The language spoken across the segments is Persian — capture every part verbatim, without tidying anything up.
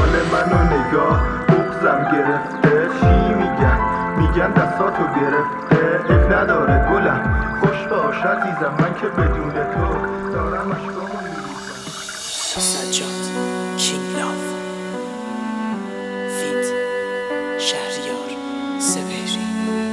حال منو نگاه، بغزم گرفته. چی میگن؟ میگن دستاتو گرفته. اب نداره گلم، خوش باش عزیزم، من که بدون تو دارم اشکامو میریزم. سجاد کینگ لاف فیت شهریار سپهری.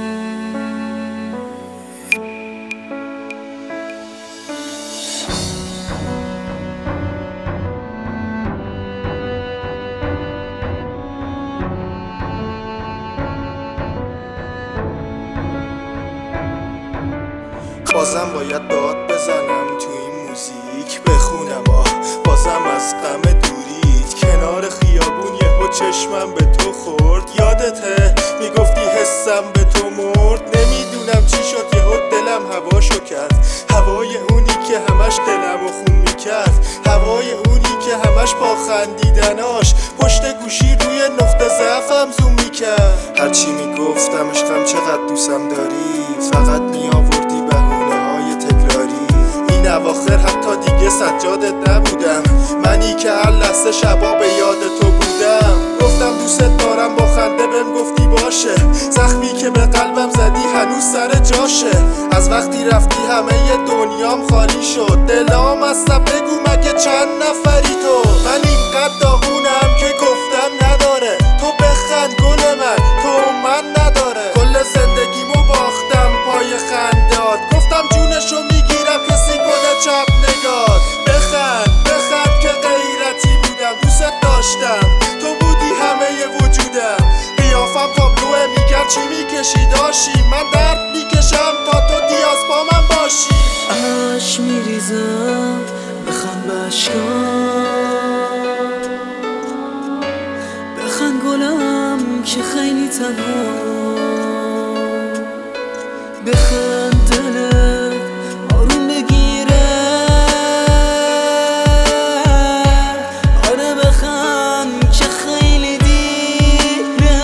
بازم باید داد بزنم تو این موزیک، بخونم آه بازم از غم دوریت. کنار خیابون یهو چشمم به تو خورد، یادته میگفتی حسم به تو مرد. نمیدونم چی شد یهو دلم هواشو کرد، هوای اونی که همش دلم و خون میکرد، هوای اونی که همش با خندیدناش پشت گوشی روی نقطه ضعفم زوم میکرد. هرچی میگفتم عشقم چقدر دوستم داری، فقط میآوردی بهونه های تکراری. این اواخر حتی دیگه سجادت نبودم، منی که هر لحظه شبا به یاد تو بودم. گفتم دوست دارم، با خنده بهم گفتی باشه. زخمی که به قلبم زدی هنوز سر جاشه. از وقتی رفتی همه ی دنیام خالی شد، دلام از بگو مگه چند نفری تو. من اینقدر داغونم که گفتم نداره، تو بخند گل من، تو من نداره. کل زندگیمو باختم پای خندات، گفتم جونشو میگیرم کسی کنه چپ نگات. بخند بخند که غیرتی بودم، دوست داشتم، تو بودی همه ی وجودم. قیافم تابلوه میگرد چی میکشی داشی، من درد میکشم تا تو دیاز با من باشی. عشق میریزم بخند بشکات، بخند گلم که خیلی تنها، بخند دلت آروم بگیره. آره بخند که خیلی دیره.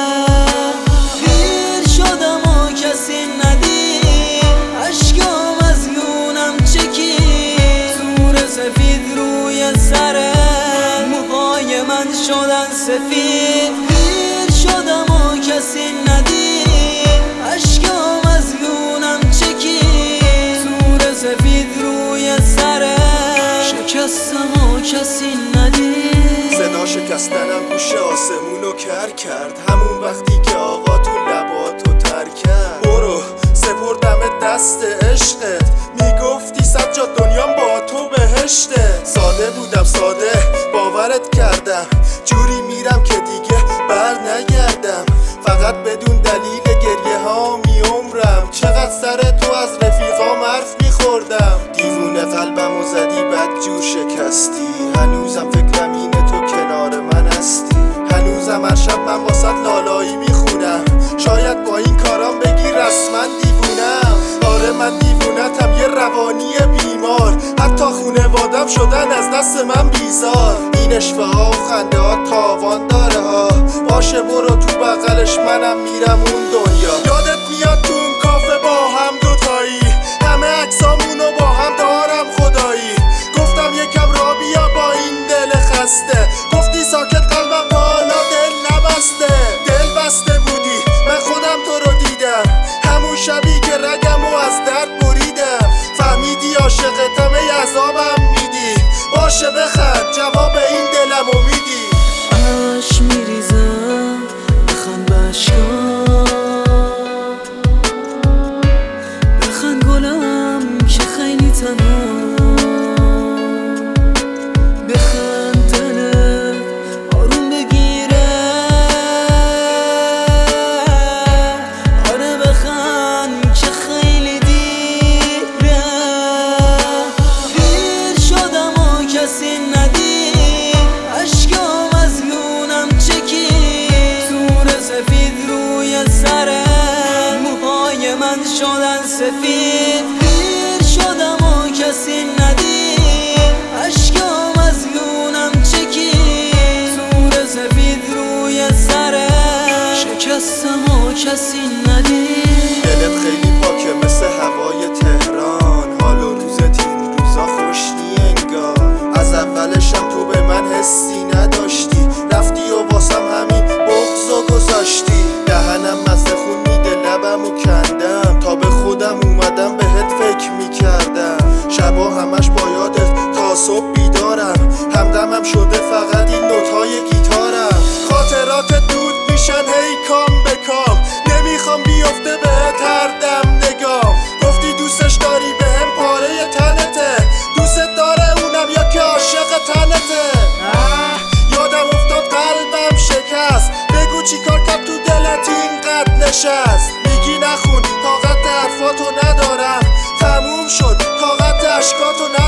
پیر شدم و کسی ندید، اشکام از یونم چکید. تور سفید روی سره موهای من شدن سفید. پیر شدم و کسی ندید، اشکام از یونم چکید. تور سفید روی سره شکستم و کسی ندید. صدا شکستنم گوش آسمونو کر کرد، همون وقتی که آقا تو لباتو تر کرد. برو سپردم دست عشقت، میگفتی سجاد دنیام با تو بهشته. ساده بودم ساده باورت کردم، جوری میرم که دیگه بر نگردم. فقط بدون دلیل گریه ها می عمرم، چقدر سر تو از رفیقام حرف میخوردم. دیوونه قلبم و زدی بد جور شکستی، هنوزم فکرم اینه تو کنار من هستی. هنوزم هر شب من واسط لالایی میخونم، شاید با این کارام بگی رسما دیوونم. آره من دیوونتم، یه روانی بیمار، حتی خونوادم شدن از دست من بیزار. این اشوه ها و خنده ها تاوان داره ها، باشه برو تو بغلش منم میرم اون دنیا. یادت میاد تو اون کافه با هم دوتایی، همه عکسامونو با هم دارم خدایی. گفتم یکم را بیا با این دل خسته، گفتی ساکت قلبم تا حالا دل نبسته. دل بسته بودی من خودم تو رو دیدم، همون شبی که رگمو از درد بریدم. فهمیدی عاشقتم ای عذابم میدی، باشه بخند جواب این دلمو میدی. عشق میریزم بخند بشکات، بخند گلم که خیلی تنها، بخند دلت آروم بگیره. آره بخند که خیلی دیره. پیر شدم و کسی ندید، اشکام از یونم چکید. تور سفید روی سره موهای من شدن سفید. پیر شدم و کسی ندید، اشکام از یونم چکید. تور سفید روی سره شکستم و کسی ندید. دلت خیلی پاکه مثل هوای تهران، حال و روزت این روزا خوش نی انگار. از اولشم تو به من حسی نداشتی، رفت دلت اینقدر نشست میگی نخون طاقت حرفاتو ندارم، تموم شد طاقت اشکاتو ندارم.